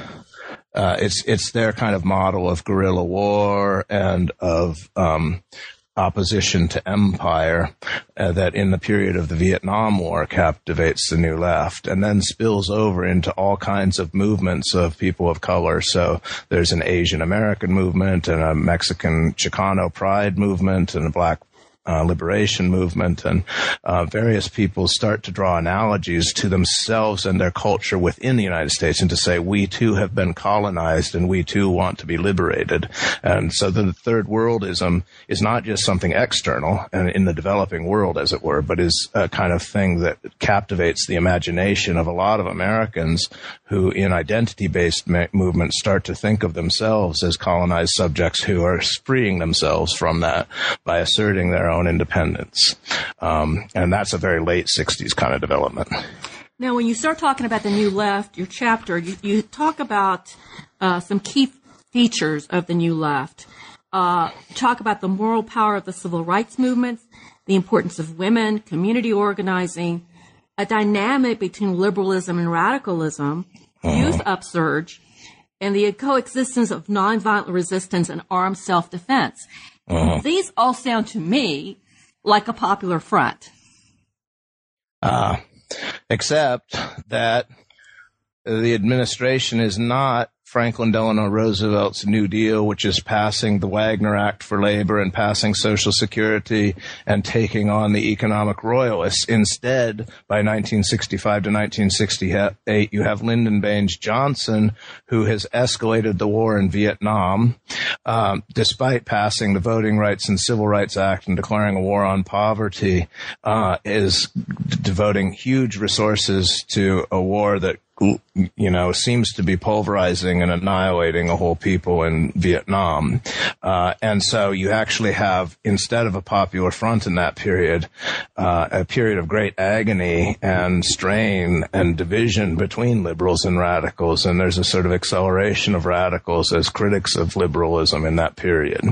uh, it's, it's their kind of model of guerrilla war and of, um, opposition to empire uh, that in the period of the Vietnam War captivates the New Left and then spills over into all kinds of movements of people of color. So there's an Asian American movement and a Mexican Chicano pride movement and a black uh, liberation movement, and uh, various people start to draw analogies to themselves and their culture within the United States, and to say, we too have been colonized and we too want to be liberated. And so the third worldism is not just something external and in the developing world, as it were, but is a kind of thing that captivates the imagination of a lot of Americans who, in identity-based ma- movements, start to think of themselves as colonized subjects who are freeing themselves from that by asserting their own independence. Um, and that's a very late sixties kind of development. Now, when you start talking about the New Left, your chapter, you, you talk about uh, some key features of the New Left. Uh, talk about the moral power of the civil rights movement, the importance of women, community organizing, a dynamic between liberalism and radicalism, uh-huh. youth upsurge, and the coexistence of nonviolent resistance and armed self-defense. Uh-huh. These all sound to me like a popular front. Uh, except that the administration is not Franklin Delano Roosevelt's New Deal, which is passing the Wagner Act for labor and passing Social Security and taking on the economic royalists. Instead, by nineteen sixty-five to nineteen sixty-eight, you have Lyndon Baines Johnson, who has escalated the war in Vietnam, um, despite passing the Voting Rights and Civil Rights Act and declaring a war on poverty, uh, is d- devoting huge resources to a war that, you know, seems to be pulverizing and annihilating a whole people in Vietnam. Uh, and so you actually have, instead of a popular front in that period, uh, a period of great agony and strain and division between liberals and radicals. And there's a sort of acceleration of radicals as critics of liberalism in that period.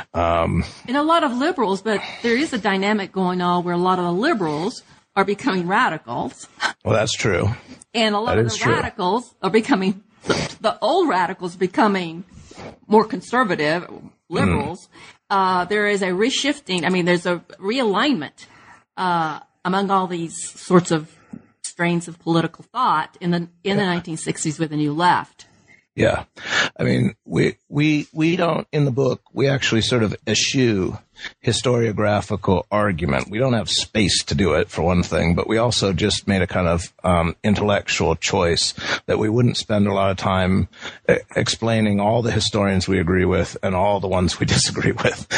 Um, and a lot of liberals, but there is a dynamic going on where a lot of the liberals are becoming radicals. Well, that's true. And a lot that of the true. radicals are becoming, the, the old radicals becoming more conservative, liberals. Mm. Uh, there is a reshifting. I mean, there's a realignment uh, among all these sorts of strains of political thought in the in yeah. the nineteen sixties with the New Left. Yeah. I mean, we, we, we don't, in the book, we actually sort of eschew historiographical argument. We don't have space to do it, for one thing, but we also just made a kind of um, intellectual choice that we wouldn't spend a lot of time e- explaining all the historians we agree with and all the ones we disagree with.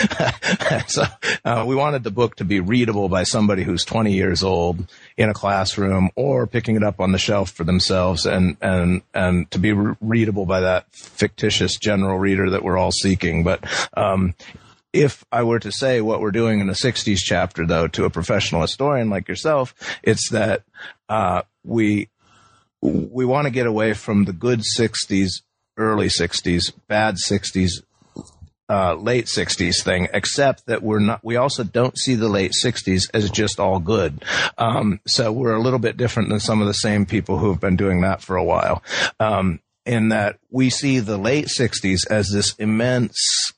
So uh, we wanted the book to be readable by somebody who's twenty years old in a classroom or picking it up on the shelf for themselves, and and and to be re- readable by that fictitious general reader that we're all seeking. But um if I were to say what we're doing in the sixties chapter, though, to a professional historian like yourself, it's that uh we we want to get away from the good sixties, early sixties, bad sixties, uh late sixties thing, except that we're not, we also don't see the late sixties as just all good. Um so we're a little bit different than some of the same people who have been doing that for a while, um in that we see the late sixties as this immense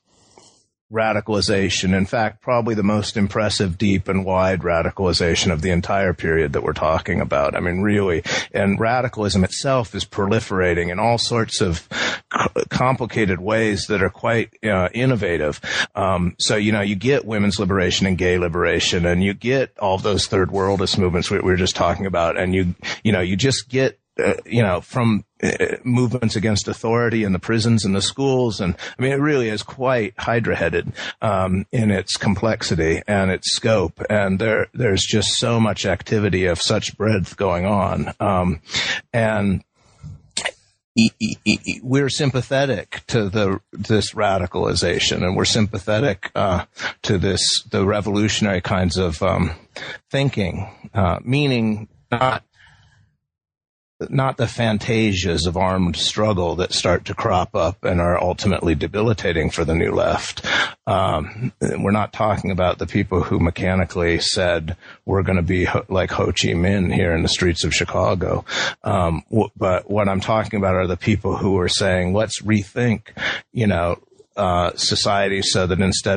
radicalization. In fact, probably the most impressive, deep, and wide radicalization of the entire period that we're talking about. I mean, really. And radicalism itself is proliferating in all sorts of c- complicated ways that are quite uh, innovative. Um, so, you know, you get women's liberation and gay liberation, and you get all those third worldist movements we, we were just talking about, and you, you know, you just get Uh, you know, from uh, movements against authority in the prisons and the schools. And I mean, it really is quite hydra-headed um, in its complexity and its scope. And there, there's just so much activity of such breadth going on. Um, and e- e- e- we're sympathetic to the this radicalization, and we're sympathetic uh, to this the revolutionary kinds of um, thinking, uh, meaning not not the fantasias of armed struggle that start to crop up and are ultimately debilitating for the New Left. Um, we're not talking about the people who mechanically said, we're going to be ho- like Ho Chi Minh here in the streets of Chicago. Um, w- but what I'm talking about are the people who are saying, let's rethink, you know, uh, society so that instead of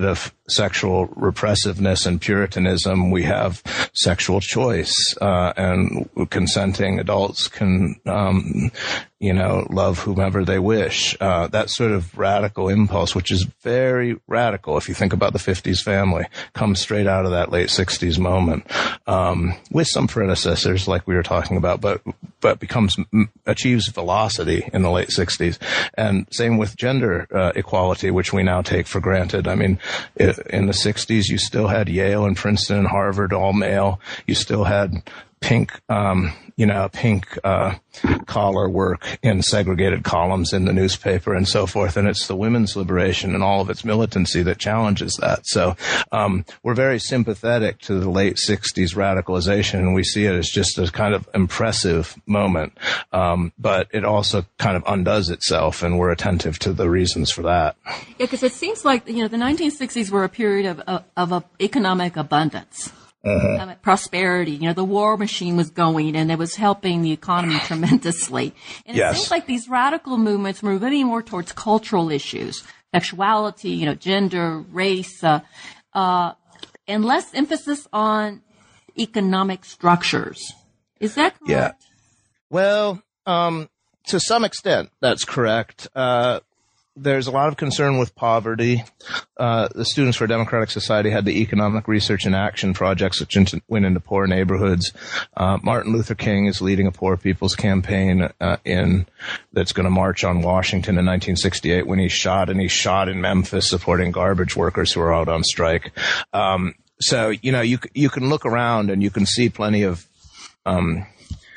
sexual repressiveness and Puritanism, we have sexual choice, uh, and consenting adults can, um, you know, love whomever they wish. Uh, that sort of radical impulse, which is very radical if you think about the fifties family, comes straight out of that late sixties moment, um, with some predecessors like we were talking about, but, but becomes, achieves velocity in the late sixties. And same with gender uh, equality, which we now take for granted. I mean, in the sixties, you still had Yale and Princeton and Harvard all male. You still had pink, um, you know, pink, uh, collar work in segregated columns in the newspaper and so forth. And it's the women's liberation and all of its militancy that challenges that. So, um, we're very sympathetic to the late sixties radicalization, and we see it as just a kind of impressive moment. Um, but it also kind of undoes itself, and we're attentive to the reasons for that. Yeah, because it seems like, you know, the nineteen sixties were a period of, of, of a economic abundance. Uh-huh. Um, prosperity, you know, the war machine was going and it was helping the economy tremendously. And yes. It seems like these radical movements were moving more towards cultural issues, sexuality, you know, gender, race, uh, uh, and less emphasis on economic structures. Is that correct? Yeah. Well, um, to some extent, that's correct. Uh, There's a lot of concern with poverty. Uh, the Students for a Democratic Society had the Economic Research and Action projects, which into, went into poor neighborhoods. Uh, Martin Luther King is leading a poor people's campaign uh, in that's going to march on Washington in nineteen sixty-eight when he shot, and he shot in Memphis supporting garbage workers who are out on strike. Um, so, you know, you you can look around and you can see plenty of um,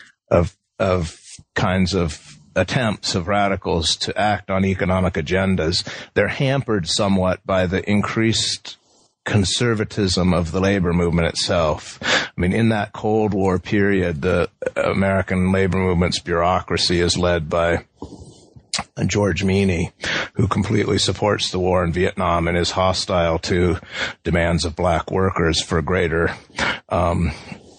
of of kinds of attempts of radicals to act on economic agendas. They're hampered somewhat by the increased conservatism of the labor movement itself. I mean, in that Cold War period, the American labor movement's bureaucracy is led by George Meany, who completely supports the war in Vietnam and is hostile to demands of black workers for greater um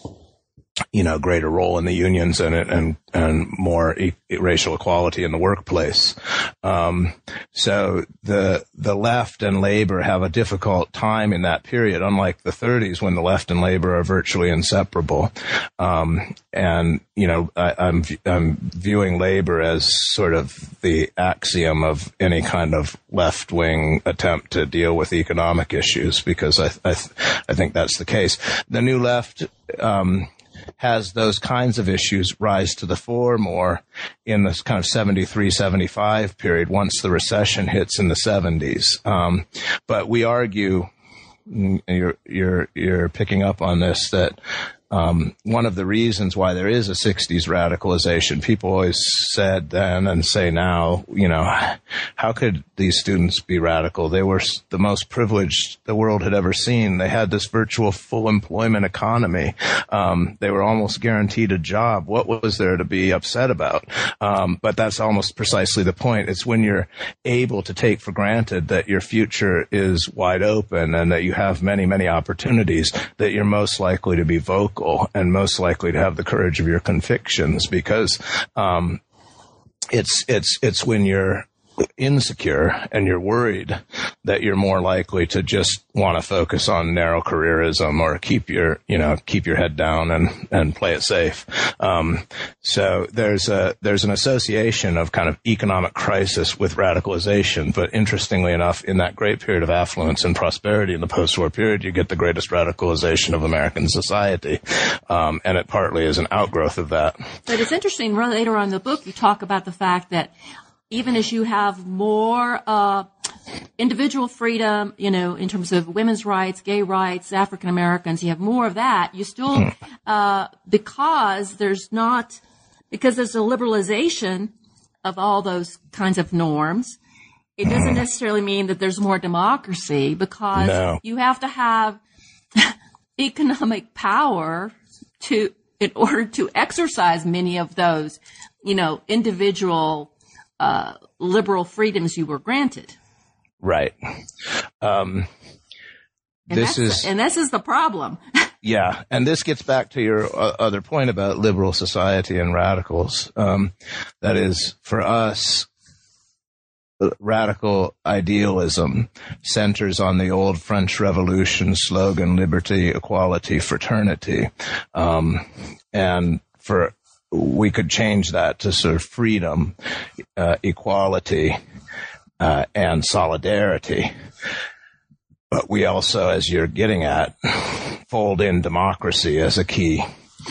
you know, greater role in the unions and and and more e- racial equality in the workplace. Um, so the the left and labor have a difficult time in that period, unlike the thirties when the left and labor are virtually inseparable. Um, and you know, I, I'm I'm viewing labor as sort of the axiom of any kind of left wing attempt to deal with economic issues, because I I, I think that's the case. The new left Um, has those kinds of issues rise to the fore more in this kind of seventy-three, seventy-five period once the recession hits in the seventies. Um, but we argue, you're, you're, you're picking up on this, that Um, one of the reasons why there is a sixties radicalization, people always said then and say now, you know, how could these students be radical? They were the most privileged the world had ever seen. They had this virtual full employment economy. Um, they were almost guaranteed a job. What was there to be upset about? Um, but that's almost precisely the point. It's when you're able to take for granted that your future is wide open and that you have many, many opportunities that you're most likely to be vocal and most likely to have the courage of your convictions, because um, it's it's it's when you're insecure and you're worried that you're more likely to just want to focus on narrow careerism or keep your, you know, keep your head down and, and play it safe. Um, so there's a, there's an association of kind of economic crisis with radicalization. But interestingly enough, in that great period of affluence and prosperity in the post-war period, you get the greatest radicalization of American society. Um, and it partly is an outgrowth of that. But it's interesting, later on in the book, you talk about the fact that even as you have more uh individual freedom, you know, in terms of women's rights, gay rights, African Americans, you have more of that. You still, uh because there's not, because there's a liberalization of all those kinds of norms, it doesn't necessarily mean that there's more democracy, because no. you have to have economic power to, in order to exercise many of those, you know, individual Uh, liberal freedoms you were granted. Right. Um, and this is, and this is the problem. Yeah. And this gets back to your uh, other point about liberal society and radicals. Um, that is, for us, radical idealism centers on the old French Revolution slogan, liberty, equality, fraternity. Um, and for, we could change that to sort of freedom, uh, equality, uh, and solidarity. But we also, as you're getting at, fold in democracy as a key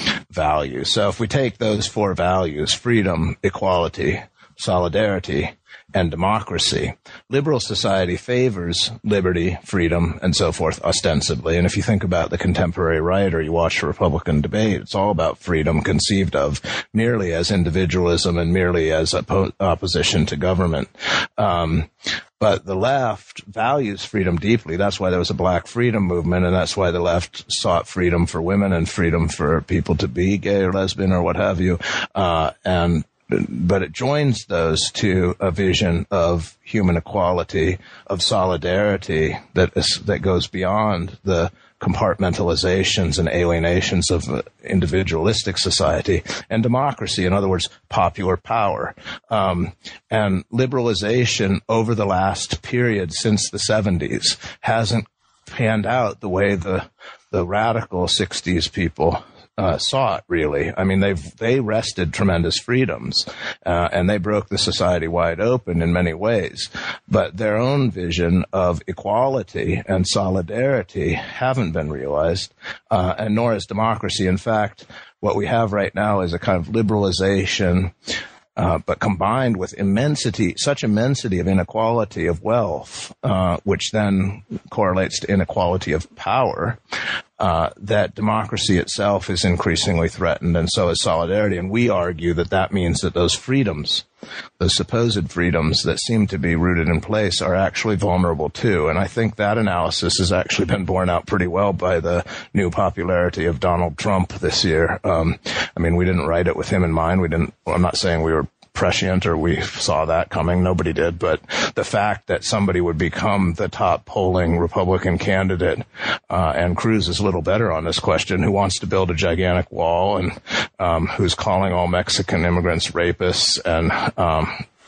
value. So if we take those four values, freedom, equality, solidarity, and democracy, liberal society favors liberty, freedom, and so forth, ostensibly. And if you think about the contemporary right, or you watch a Republican debate, it's all about freedom conceived of merely as individualism and merely as oppo- opposition to government. Um, But the left values freedom deeply. That's why there was a Black freedom movement, and that's why the left sought freedom for women and freedom for people to be gay or lesbian or what have you. Uh, and but it joins those to a vision of human equality, of solidarity that is, that goes beyond the compartmentalizations and alienations of individualistic society, and democracy, in other words, popular power. Um, and liberalization over the last period since the seventies hasn't panned out the way the the radical sixties people Uh, saw it, really. I mean, they've, they wrested tremendous freedoms, uh, and they broke the society wide open in many ways. But their own vision of equality and solidarity haven't been realized, uh, and nor is democracy. In fact, what we have right now is a kind of liberalization, Uh, but combined with immensity, such immensity of inequality of wealth, uh, which then correlates to inequality of power, uh, that democracy itself is increasingly threatened, and so is solidarity. And we argue that that means that those freedoms, those supposed freedoms that seem to be rooted in place, are actually vulnerable too. And I think that analysis has actually been borne out pretty well by the new popularity of Donald Trump this year. Um, I mean, we didn't write it with him in mind. We didn't, well, I'm not saying we were prescient or we saw that coming. Nobody did. But the fact that somebody would become the top polling Republican candidate, uh, and Cruz is a little better on this question, who wants to build a gigantic wall and, um, who's calling all Mexican immigrants rapists and, um,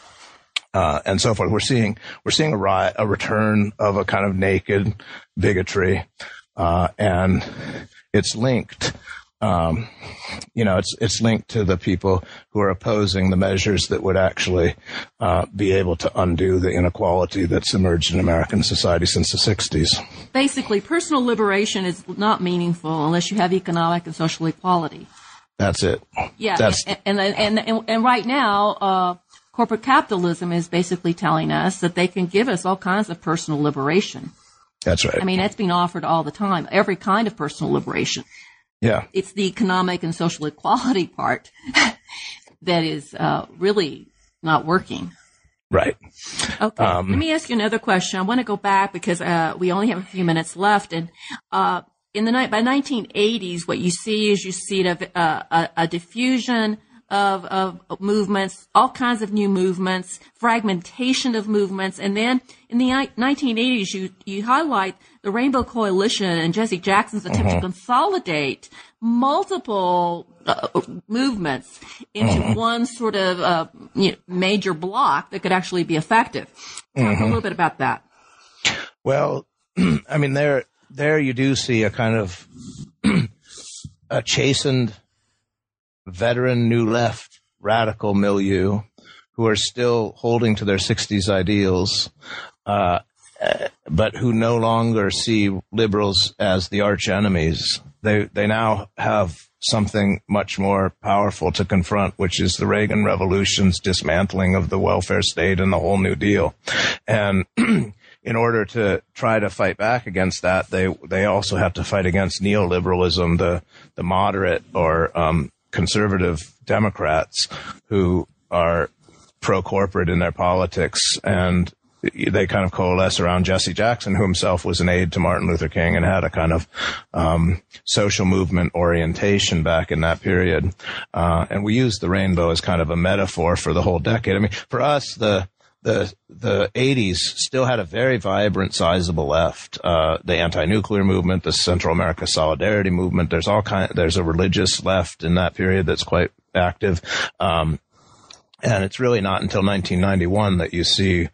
uh, and so forth. We're seeing, we're seeing a riot, a return of a kind of naked bigotry, uh, and it's linked. Um, you know, it's, it's linked to the people who are opposing the measures that would actually, uh, be able to undo the inequality that's emerged in American society since the sixties. Basically, personal liberation is not meaningful unless you have economic and social equality. That's it. Yeah. That's and, and, and, and, and right now, uh, corporate capitalism is basically telling us that they can give us all kinds of personal liberation. That's right. I mean, that's being offered all the time. Every kind of personal liberation. Yeah. It's the economic and social equality part that is uh, really not working. Right. Okay. Um, Let me ask you another question. I want to go back because uh, we only have a few minutes left. And uh, in the by nineteen eighties, what you see is you see a, a, a diffusion of, of movements, all kinds of new movements, fragmentation of movements. And then in the nineteen eighties, you, you highlight the Rainbow Coalition and Jesse Jackson's attempt uh-huh. to consolidate multiple uh, movements into uh-huh. one sort of uh, you know, major block that could actually be effective. Talk uh-huh. a little bit about that. Well, I mean, there, there you do see a kind of a chastened veteran New Left radical milieu who are still holding to their sixties ideals, uh, but who no longer see liberals as the arch enemies. They, they now have something much more powerful to confront, which is the Reagan Revolution's dismantling of the welfare state and the whole New Deal. And in order to try to fight back against that, they, they also have to fight against neoliberalism, the, the moderate or, um, conservative Democrats who are pro-corporate in their politics, and they kind of coalesce around Jesse Jackson, who himself was an aide to Martin Luther King and had a kind of um social movement orientation back in that period. Uh, and we use the rainbow as kind of a metaphor for the whole decade. I mean, for us, the the the eighties still had a very vibrant, sizable left. Uh, the anti-nuclear movement, the Central America Solidarity movement. There's all kind. There's a religious left in that period that's quite active. Um, And it's really not until nineteen ninety-one that you see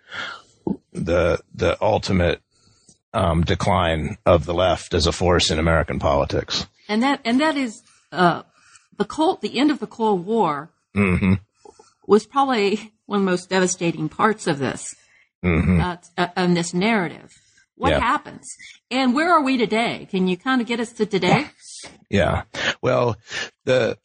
the the ultimate um, decline of the left as a force in American politics. And that and that is uh, the Cold, the end of the Cold War mm-hmm. was probably one of the most devastating parts of this, mm-hmm. uh, uh, in this narrative. What yeah. happens? And where are we today? Can you kind of get us to today? Yeah. Well, the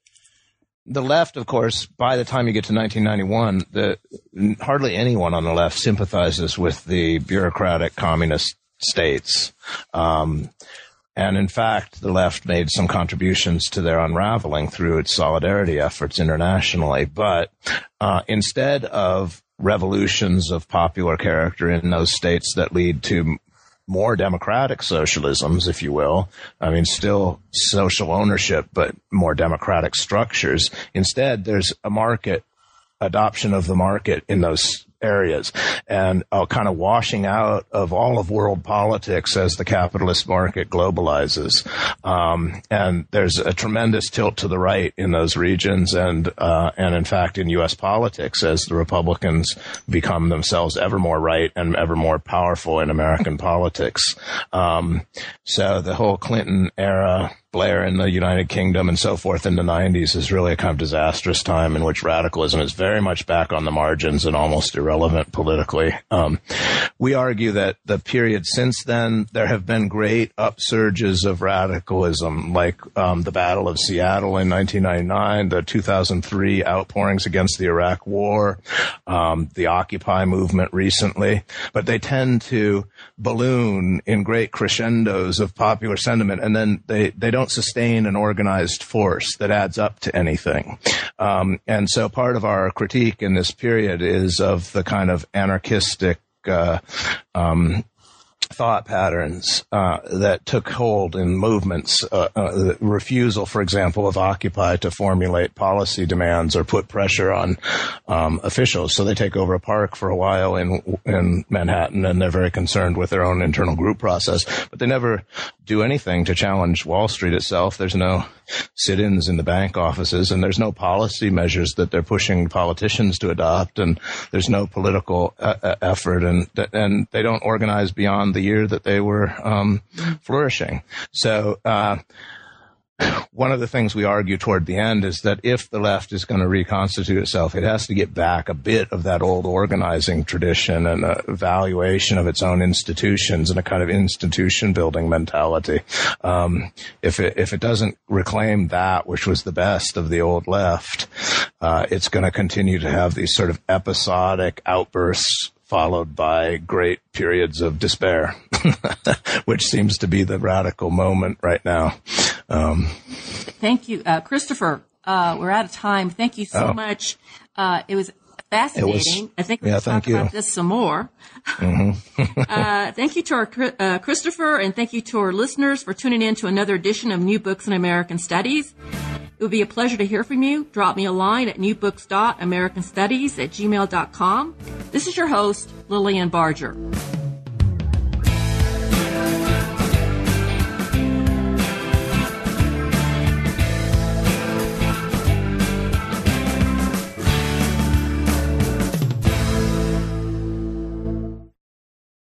the left, of course, by the time you get to nineteen ninety-one, the hardly anyone on the left sympathizes with the bureaucratic communist states. Um, and in fact, the left made some contributions to their unraveling through its solidarity efforts internationally. But uh, instead of revolutions of popular character in those states that lead to more democratic socialisms, if you will. I mean, still social ownership, but more democratic structures. Instead, there's a market, adoption of the market in those areas, and a kind of washing out of all of world politics as the capitalist market globalizes. Um, and there's a tremendous tilt to the right in those regions, and uh, and in fact in U S politics as the Republicans become themselves ever more right and ever more powerful in American politics. Um, so the whole Clinton era, Blair in the United Kingdom and so forth in the nineties is really a kind of disastrous time in which radicalism is very much back on the margins and almost irrelevant politically. Um, we argue that the period since then, there have been great upsurges of radicalism, like um, the Battle of Seattle in nineteen ninety-nine, the two thousand three outpourings against the Iraq War, um, the Occupy movement recently. But they tend to balloon in great crescendos of popular sentiment, and then they, they don't don't sustain an organized force that adds up to anything. Um, and so part of our critique in this period is of the kind of anarchistic uh, um, thought patterns uh, that took hold in movements, uh, uh, the refusal, for example, of Occupy to formulate policy demands or put pressure on um, officials. So they take over a park for a while in in Manhattan, and they're very concerned with their own internal group process, but they never do anything to challenge Wall Street itself. There's no sit-ins in the bank offices, and there's no policy measures that they're pushing politicians to adopt, and there's no political uh, effort, and and they don't organize beyond the year that they were um, flourishing. So uh, one of the things we argue toward the end is that if the left is going to reconstitute itself, it has to get back a bit of that old organizing tradition and a evaluation of its own institutions and a kind of institution building mentality. Um, if it, if it doesn't reclaim that, which was the best of the old left, uh, it's going to continue to have these sort of episodic outbursts followed by great periods of despair, which seems to be the radical moment right now. Um, Thank you, uh, Christopher. Uh, we're out of time. Thank you so oh. much. Uh, it was fascinating. It was, I think we'll yeah, talk you. about this some more. Mm-hmm. uh, thank you to our uh, Christopher, and thank you to our listeners for tuning in to another edition of New Books in American Studies. It would be a pleasure to hear from you. Drop me a line at newbooks dot american studies at gmail dot com. This is your host, Lillian Barger.